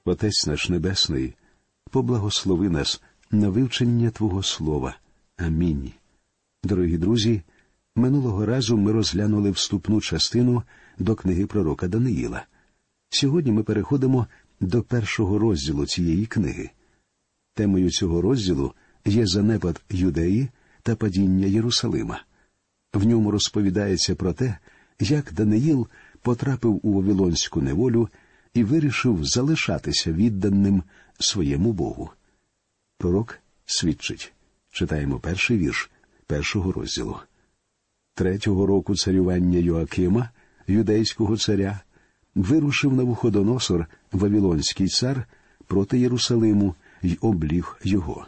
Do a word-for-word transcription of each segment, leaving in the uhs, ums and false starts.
Отець наш Небесний, поблагослови нас на вивчення Твого Слова. Амінь. Дорогі друзі, минулого разу ми розглянули вступну частину до книги пророка Даниїла. Сьогодні ми переходимо до першого розділу цієї книги. Темою цього розділу є занепад Юдеї та падіння Єрусалима. В ньому розповідається про те, як Даниїл потрапив у Вавилонську неволю і вирішив залишатися відданим своєму Богу. Пророк свідчить. Читаємо перший вірш першого розділу. Третього року царювання Йоакима, юдейського царя, вирушив Навуходоносор, Вавилонський цар, проти Єрусалиму й обліг його.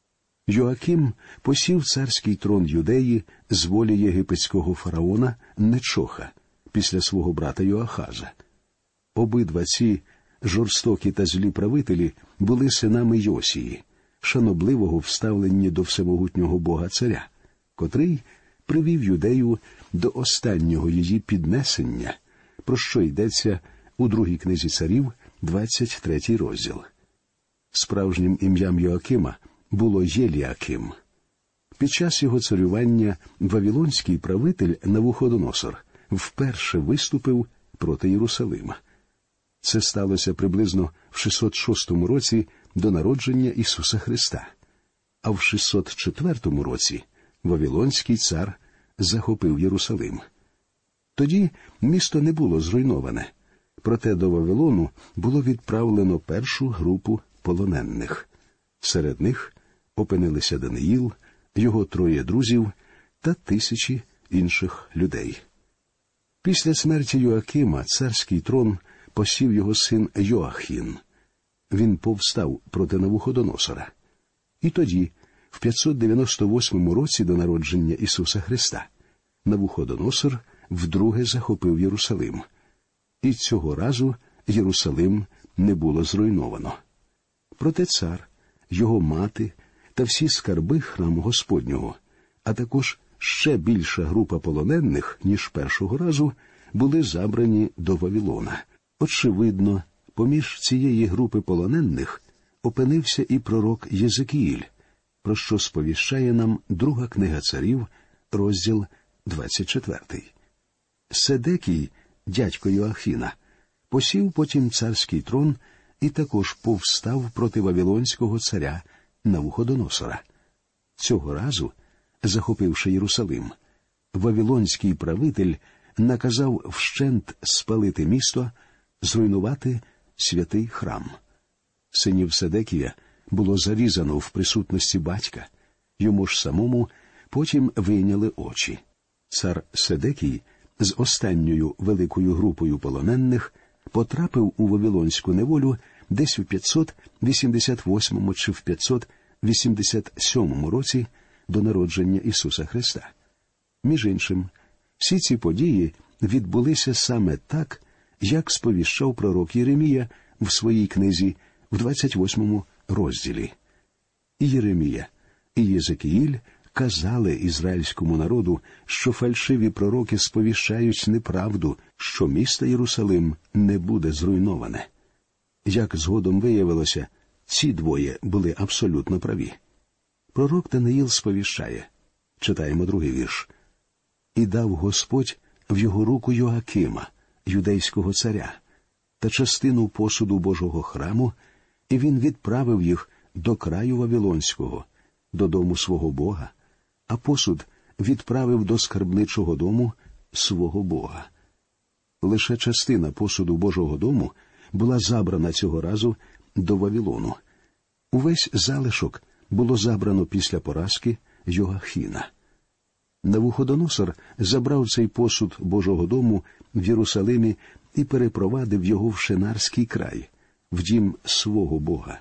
Йоаким посів царський трон Юдеї з волі єгипетського фараона Нечоха після свого брата Йоахаза. Обидва ці жорстокі та злі правителі були синами Йосії, шанобливого в ставленні до всемогутнього Бога царя, котрий привів Юдею до останнього її піднесення, про що йдеться у другій книзі царів, двадцять третій розділ. Справжнім ім'ям Йоакима було Єліаким. Під час його царювання вавилонський правитель Навуходоносор вперше виступив проти Єрусалима. Це сталося приблизно в шістсот шостому році до народження Ісуса Христа. А в шістсот четвертому році Вавилонський цар захопив Єрусалим. Тоді місто не було зруйноване, проте до Вавилону було відправлено першу групу полонених. Серед них опинилися Даниїл, його троє друзів та тисячі інших людей. Після смерті Йоакима царський трон посів його син Йоахін. Він повстав проти Навуходоносора. І тоді, в п'ятсот дев'яносто восьмому році до народження Ісуса Христа, Навуходоносор вдруге захопив Єрусалим. І цього разу Єрусалим не було зруйновано. Проте цар, його мати та всі скарби храму Господнього, а також ще більша група полонених, ніж першого разу, були забрані до Вавилона. Очевидно, поміж цієї групи полонених опинився і пророк Єзекіїль, про що сповіщає нам друга книга царів, розділ двадцять четвертий. Седекій, дядько Йоахіна, посів потім царський трон і також повстав проти вавилонського царя Навуходоносора. Цього разу, захопивши Єрусалим, вавилонський правитель наказав вщент спалити місто, зруйнувати святий храм. Синів Седекія було зарізано в присутності батька, йому ж самому потім вийняли очі. Цар Седекій з останньою великою групою полонених потрапив у Вавилонську неволю десь у п'ятсот вісімдесят восьмому чи в п'ятсот вісімдесят сьомому році до народження Ісуса Христа. Між іншим, всі ці події відбулися саме так, як сповіщав пророк Єремія в своїй книзі в двадцять восьмому розділі. І Єремія, і Єзекіїль казали ізраїльському народу, що фальшиві пророки сповіщають неправду, що місто Єрусалим не буде зруйноване. Як згодом виявилося, ці двоє були абсолютно праві. Пророк Даниїл сповіщає, читаємо другий вірш, «І дав Господь в його руку Йоакима, юдейського царя, та частину посуду Божого храму, і він відправив їх до краю Вавилонського, додому свого Бога, а посуд відправив до скарбничого дому свого Бога». Лише частина посуду Божого дому була забрана цього разу до Вавилону. Увесь залишок було забрано після поразки Йоахіна. Навуходоносор забрав цей посуд Божого дому в Єрусалимі і перепровадив його в Шинарський край, в дім свого Бога.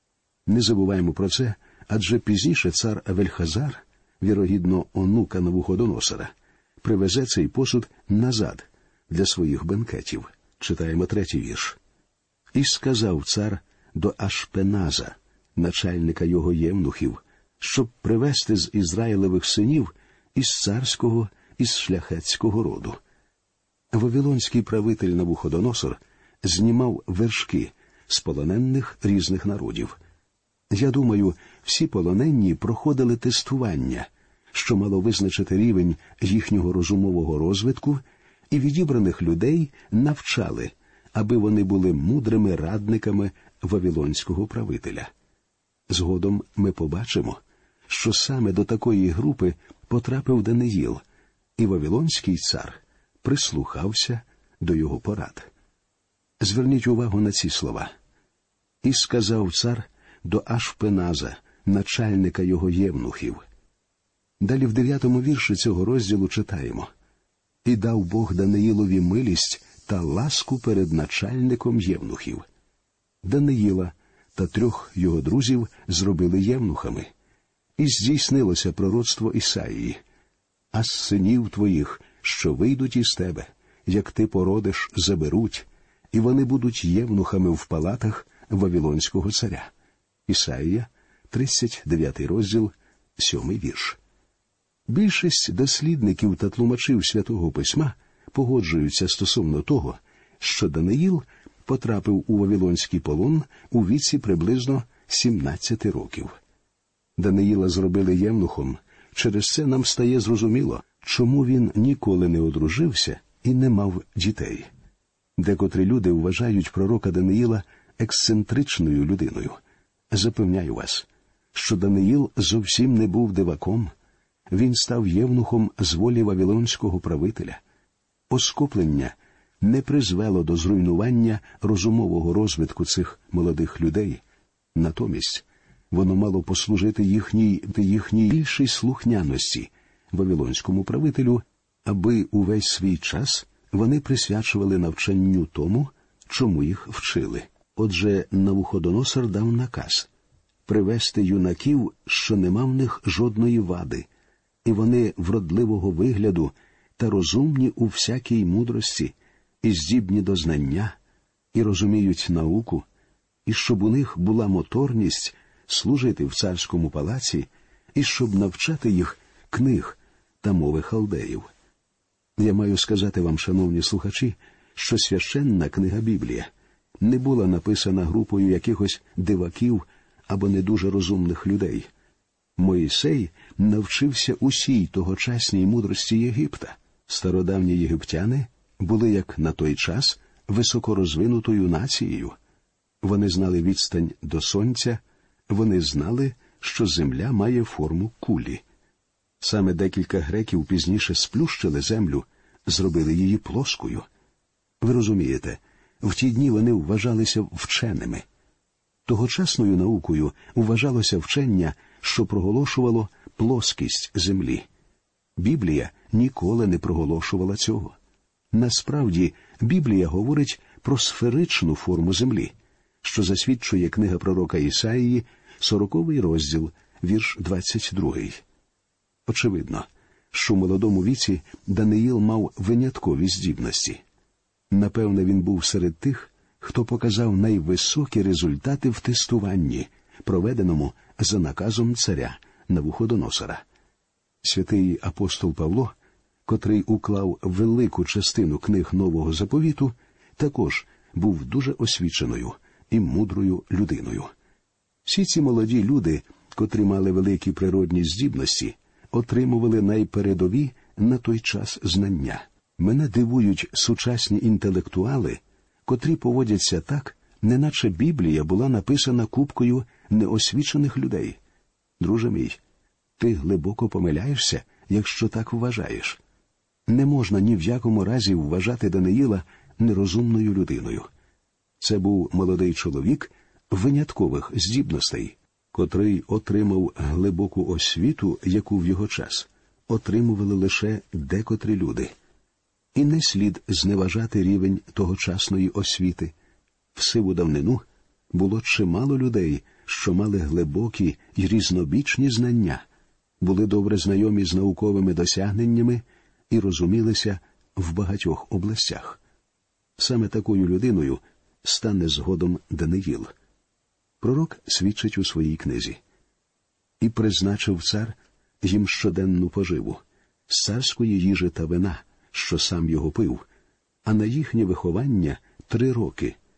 Не забуваємо про це, адже пізніше цар Вельхазар, вірогідно онука Навуходоносора, привезе цей посуд назад для своїх бенкетів. Читаємо третій вірш. «І сказав цар до Ашпеназа, начальника його євнухів, щоб привести з Ізраїлевих синів із царського, із шляхетського роду». Вавилонський правитель Навуходоносор знімав вершки з полонених різних народів. Я думаю, всі полонені проходили тестування, що мало визначити рівень їхнього розумового розвитку, і відібраних людей навчали, аби вони були мудрими радниками вавилонського правителя. Згодом ми побачимо, що саме до такої групи потрапив Даниїл, і вавилонський цар прислухався до його порад. Зверніть увагу на ці слова. «І сказав цар до Ашпеназа, начальника його євнухів». Далі в дев'ятому вірші цього розділу читаємо: «І дав Бог Даниїлові милість та ласку перед начальником євнухів». Даниїла та трьох його друзів зробили євнухами. І здійснилося пророцтво Ісаїї: «А з синів твоїх, що вийдуть із тебе, як ти породиш, заберуть, і вони будуть євнухами в палатах вавилонського царя». Ісаїя, тридцять дев'ятий розділ, сьомий вірш. Більшість дослідників та тлумачів Святого Письма погоджуються стосовно того, що Даниїл потрапив у вавилонський полон у віці приблизно сімнадцяти років. Даниїла зробили євнухом, через це нам стає зрозуміло, чому він ніколи не одружився і не мав дітей. Декотрі люди вважають пророка Даниїла ексцентричною людиною. Запевняю вас, що Даниїл зовсім не був диваком. Він став євнухом з волі вавилонського правителя. Оскоплення не призвело до зруйнування розумового розвитку цих молодих людей. Натомість воно мало послужити їхній, їхній більшій слухняності вавилонському правителю, аби увесь свій час вони присвячували навчанню тому, чому їх вчили. Отже, Навуходоносор дав наказ привести юнаків, що нема в них жодної вади, і вони вродливого вигляду та розумні у всякій мудрості, і здібні до знання, і розуміють науку, і щоб у них була моторність служити в царському палаці, і щоб навчати їх книг та мови халдеїв. Я маю сказати вам, шановні слухачі, що священна книга Біблія не була написана групою якихось диваків або не дуже розумних людей. Моїсей навчився усій тогочасній мудрості Єгипта. Стародавні єгиптяни були, як на той час, високорозвинутою нацією. Вони знали відстань до сонця, вони знали, що земля має форму кулі. Саме декілька греків пізніше сплющили землю, зробили її плоскою. Ви розумієте, в ті дні вони вважалися вченими. Тогочасною наукою вважалося вчення, що проголошувало плоскість землі. Біблія ніколи не проголошувала цього. Насправді, Біблія говорить про сферичну форму землі, що засвідчує книга пророка Ісаїї, сороковий розділ, вірш двадцять другий. Очевидно, що в молодому віці Даниїл мав виняткові здібності. Напевне, він був серед тих, хто показав найвисокі результати в тестуванні, проведеному за наказом царя Навуходоносора. Святий апостол Павло, котрий уклав велику частину книг Нового Заповіту, також був дуже освіченою і мудрою людиною. Всі ці молоді люди, котрі мали великі природні здібності, отримували найпередові на той час знання. Мене дивують сучасні інтелектуали, котрі поводяться так, неначе Біблія була написана купкою неосвічених людей. Друже мій, ти глибоко помиляєшся, якщо так вважаєш. Не можна ні в якому разі вважати Даниїла нерозумною людиною. Це був молодий чоловік виняткових здібностей, котрий отримав глибоку освіту, яку в його час отримували лише декотрі люди. І не слід зневажати рівень тогочасної освіти. В сиву давнину було чимало людей, що мали глибокі й різнобічні знання, були добре знайомі з науковими досягненнями і розумілися в багатьох областях. Саме такою людиною стане згодом Даниїл. Пророк свідчить у своїй книзі: «І призначив цар їм щоденну поживу, з царської їжі та вина, що сам його пив, а на їхнє виховання три роки,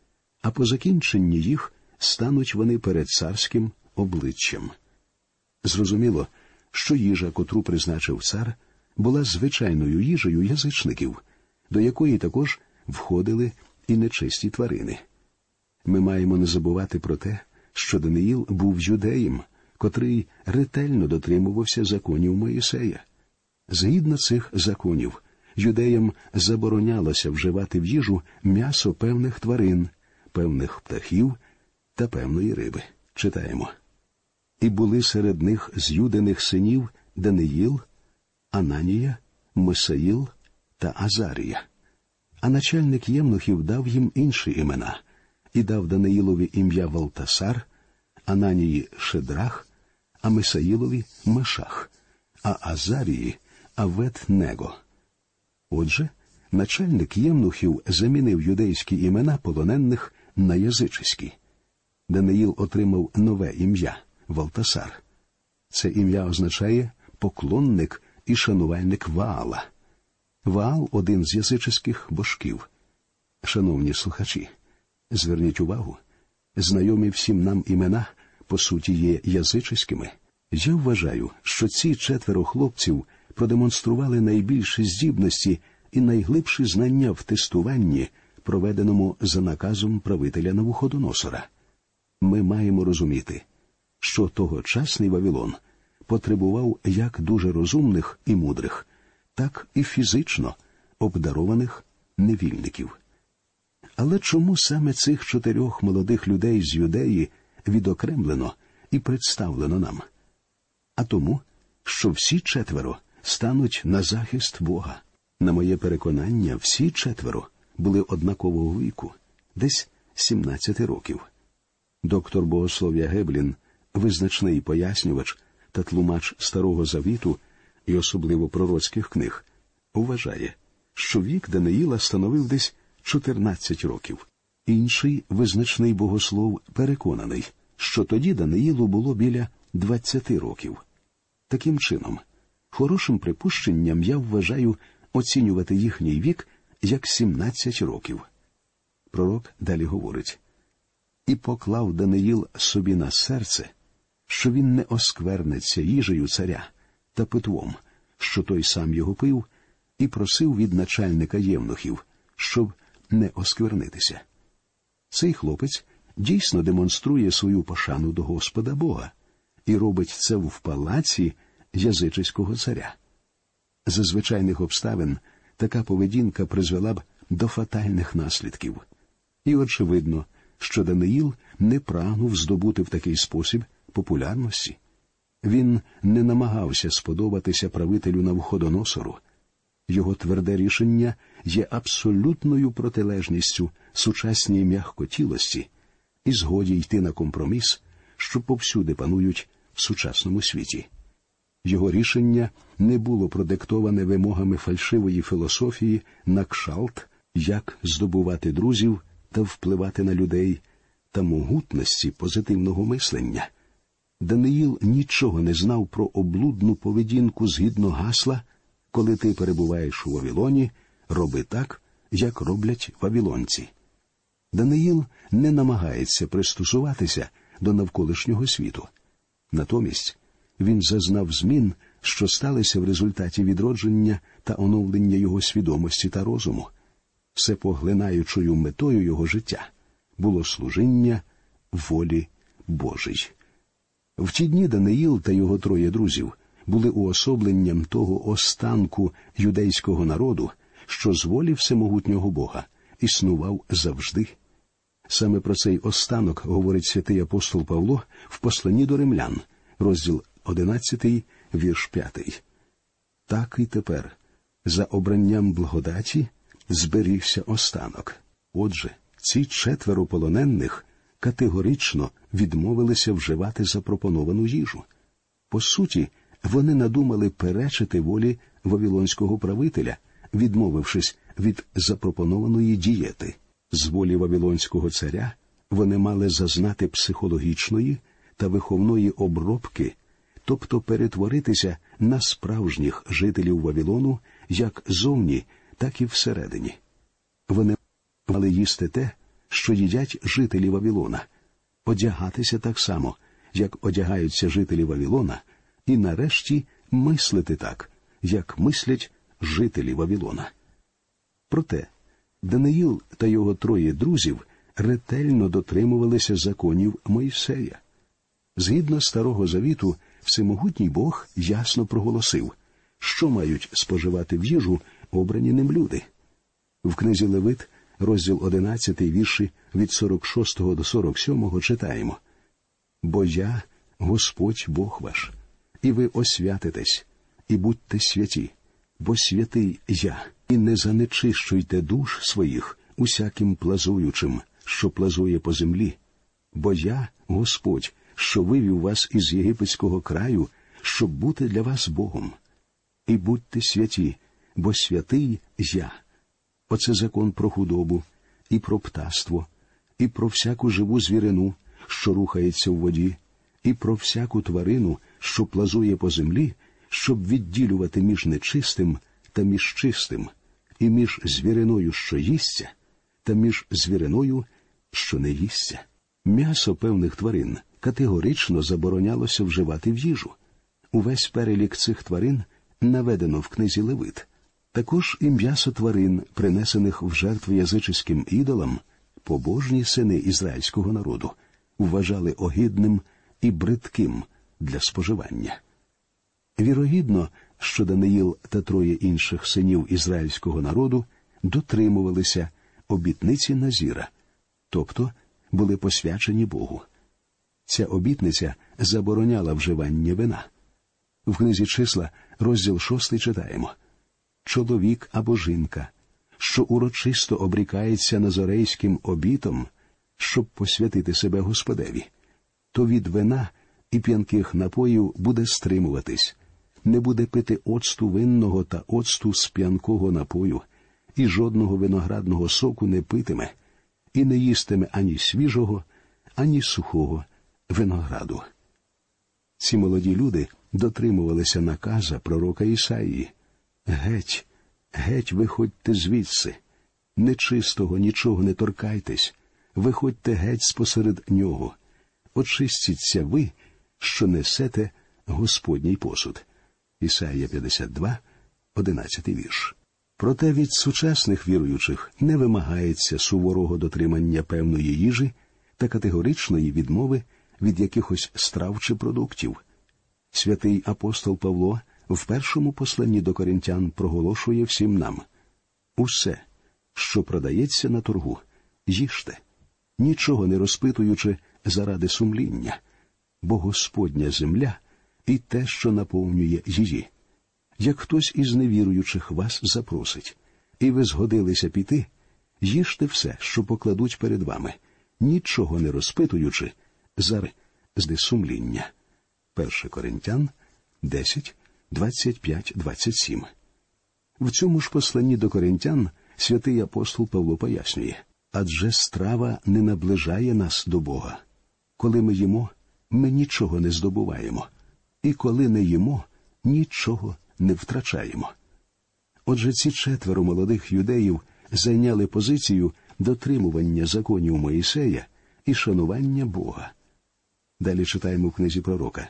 а по закінченні їх стануть вони перед царським обличчям. Зрозуміло, що їжа, котру призначив цар, була звичайною їжею язичників, до якої також входили і нечисті тварини. Ми маємо не забувати про те, що Даниїл був юдеєм, котрий ретельно дотримувався законів Моїсея. Згідно цих законів, юдеям заборонялося вживати в їжу м'ясо певних тварин, певних птахів та певної риби. Читаємо. «І були серед них з юдиних синів Даниїл, Ананія, Мисаїл та Азарія. А начальник євнухів дав їм інші імена, і дав Даниїлові ім'я Валтасар, Ананії – Шедрах, а Мисаїлові – Мешах, а Азарії – Авет-Него». Отже, начальник євнухів замінив юдейські імена полонених на язичські. Даниїл отримав нове ім'я – Валтасар. Це ім'я означає «поклонник» і шанувальник Ваала. Ваал – один з язичських божків. Шановні слухачі, зверніть увагу, знайомі всім нам імена, по суті, є язичськими. Я вважаю, що ці четверо хлопців продемонстрували найбільші здібності і найглибші знання в тестуванні, проведеному за наказом правителя Навуходоносора. Ми маємо розуміти, що тогочасний Вавилон потребував як дуже розумних і мудрих, так і фізично обдарованих невільників. Але чому саме цих чотирьох молодих людей з Юдеї відокремлено і представлено нам? А тому, що всі четверо стануть на захист Бога. На моє переконання, всі четверо були однакового віку, десь сімнадцяти років. Доктор богослов'я Геблін, визначний пояснювач та тлумач Старого Завіту і особливо пророцьких книг, вважає, що вік Даниїла становив десь чотирнадцять років. Інший визначний богослов переконаний, що тоді Даниїлу було біля двадцяти років. Таким чином, хорошим припущенням я вважаю оцінювати їхній вік як сімнадцять років. Пророк далі говорить: «І поклав Даниїл собі на серце, що він не осквернеться їжею царя та питвом, що той сам його пив, і просив від начальника євнухів, щоб не осквернитися». Цей хлопець дійсно демонструє свою пошану до Господа Бога і робить це в палаці язичського царя. За звичайних обставин така поведінка призвела б до фатальних наслідків. І очевидно, що Даниїл не прагнув здобути в такий спосіб популярності. Він не намагався сподобатися правителю Навуходоносору. Його тверде рішення є абсолютною протилежністю сучасній м'якотілості і згоді йти на компроміс, що повсюди панують в сучасному світі. Його рішення не було продиктоване вимогами фальшивої філософії на кшалт, як здобувати друзів та впливати на людей, та могутності позитивного мислення. Даниїл нічого не знав про облудну поведінку згідно гасла: «Коли ти перебуваєш у Вавилоні, роби так, як роблять вавилонці». Даниїл не намагається пристосуватися до навколишнього світу. Натомість він зазнав змін, що сталися в результаті відродження та оновлення його свідомості та розуму. Всепоглинаючою метою його життя було служіння волі Божій. В ті дні Даниїл та його троє друзів були уособленням того останку юдейського народу, що з волі всемогутнього Бога існував завжди. Саме про цей останок говорить святий апостол Павло в посланні до римлян, розділ одинадцятий, вірш п'ятий. «Так і тепер, за обранням благодаті, зберігся останок». Отже, ці четверо полонених категорично відмовилися вживати запропоновану їжу. По суті, вони надумали перечити волі вавилонського правителя, відмовившись від запропонованої дієти. З волі вавилонського царя вони мали зазнати психологічної та виховної обробки, тобто перетворитися на справжніх жителів Вавилону як зовні, так і всередині. Вони мали їсти те, що їдять жителі Вавилона, одягатися так само, як одягаються жителі Вавилона, і нарешті мислити так, як мислять жителі Вавилона. Проте Даниїл та його троє друзів ретельно дотримувалися законів Мойсея. Згідно Старого Завіту, Всемогутній Бог ясно проголосив, що мають споживати в їжу обрані ним люди. В книзі Левит, розділ одинадцятий, вірші від сорок шостого до сорок сьомого читаємо: «Бо я, Господь Бог ваш, і ви освятитесь, і будьте святі, бо святий я, і не занечищуйте душ своїх усяким плазуючим, що плазує по землі, бо я, Господь, що вивів вас із єгипетського краю, щоб бути для вас Богом. І будьте святі, бо святий я». Оце закон про худобу, і про птаство, і про всяку живу звірину, що рухається в воді, і про всяку тварину, що плазує по землі, щоб відділювати між нечистим та між чистим, і між звіриною, що їсться, та між звіриною, що не їсться. М'ясо певних тварин категорично заборонялося вживати в їжу. Увесь перелік цих тварин наведено в книзі Левит. Також і м'ясо тварин, принесених в жертву язичницьким ідолам, побожні сини ізраїльського народу вважали огидним і бридким для споживання. Вірогідно, що Даниїл та троє інших синів ізраїльського народу дотримувалися обітниці Назіра, тобто були посвячені Богу. Ця обітниця забороняла вживання вина. В книзі Числа, розділ шостий, читаємо: «Чоловік або жінка, що урочисто обрікається назорейським обітом, щоб посвятити себе Господеві, то від вина і п'янких напоїв буде стримуватись, не буде пити оцту винного та оцту з п'янкого напою, і жодного виноградного соку не питиме, і не їстиме ані свіжого, ані сухого винограду». Ці молоді люди дотримувалися наказа пророка Ісаїї: «Геть, геть виходьте звідси, нечистого нічого не торкайтесь, виходьте геть спосеред нього, очистіться ви, що несете Господній посуд». Ісаїя п'ятдесят два, одинадцятий вірш. Проте від сучасних віруючих не вимагається суворого дотримання певної їжі та категоричної відмови від якихось страв чи продуктів. Святий апостол Павло в першому посланні до коринтян проголошує всім нам: «Усе, що продається на торгу, їжте, нічого не розпитуючи заради сумління, бо Господня земля і те, що наповнює її. Як хтось із невіруючих вас запросить, і ви згодилися піти, їжте все, що покладуть перед вами, нічого не розпитуючи заради сумління». перше Коринтян десять, двадцять п'ять двадцять сім. В цьому ж посланні до коринтян святий апостол Павло пояснює: «Адже страва не наближає нас до Бога. Коли ми їмо, ми нічого не здобуваємо, і коли не їмо, нічого не втрачаємо». Отже, ці четверо молодих юдеїв зайняли позицію дотримування законів Моїсея і шанування Бога. Далі читаємо в книзі пророка: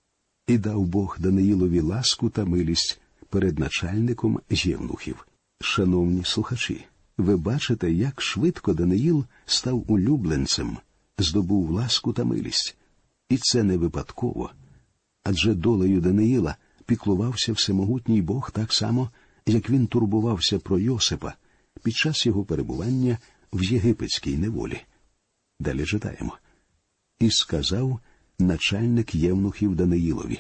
«І дав Бог Даниїлові ласку та милість перед начальником євнухів». Шановні слухачі, ви бачите, як швидко Даниїл став улюбленцем, здобув ласку та милість. І це не випадково. Адже долею Даниїла піклувався всемогутній Бог так само, як він турбувався про Йосипа під час його перебування в єгипетській неволі. Далі читаємо: «І сказав начальник євнухів Даниїлові: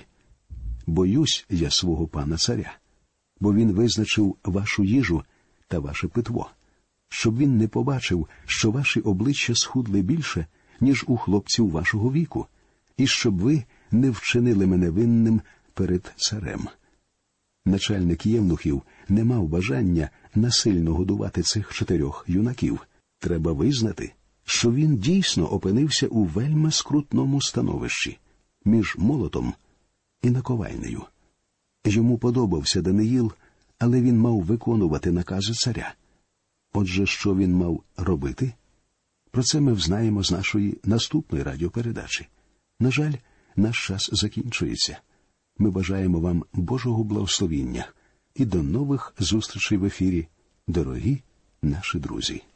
боюсь я свого пана царя, бо він визначив вашу їжу та ваше питво, щоб він не побачив, що ваші обличчя схудли більше, ніж у хлопців вашого віку, і щоб ви не вчинили мене винним перед царем». Начальник євнухів не мав бажання насильно годувати цих чотирьох юнаків. Треба визнати, що він дійсно опинився у вельми скрутному становищі між молотом і наковальнею. Йому подобався Даниїл, але він мав виконувати накази царя. Отже, що він мав робити? Про це ми взнаємо з нашої наступної радіопередачі. На жаль, наш час закінчується. Ми бажаємо вам Божого благословіння і до нових зустрічей в ефірі, дорогі наші друзі.